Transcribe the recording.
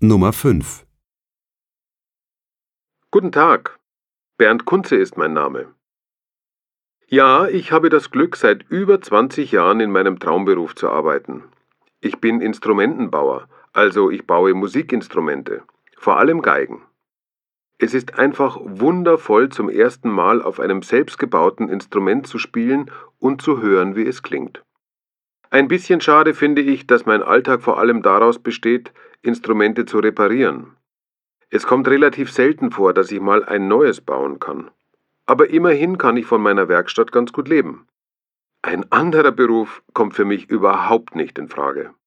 Nummer 5. Guten Tag, Bernd Kunze ist mein Name. Ja, ich habe das Glück, seit über 20 Jahren in meinem Traumberuf zu arbeiten. Ich bin Instrumentenbauer, also ich baue Musikinstrumente, vor allem Geigen. Es ist einfach wundervoll, zum ersten Mal auf einem selbstgebauten Instrument zu spielen und zu hören, wie es klingt. Ein bisschen schade finde ich, dass mein Alltag vor allem daraus besteht, Instrumente zu reparieren. Es kommt relativ selten vor, dass ich mal ein neues bauen kann. Aber immerhin kann ich von meiner Werkstatt ganz gut leben. Ein anderer Beruf kommt für mich überhaupt nicht in Frage.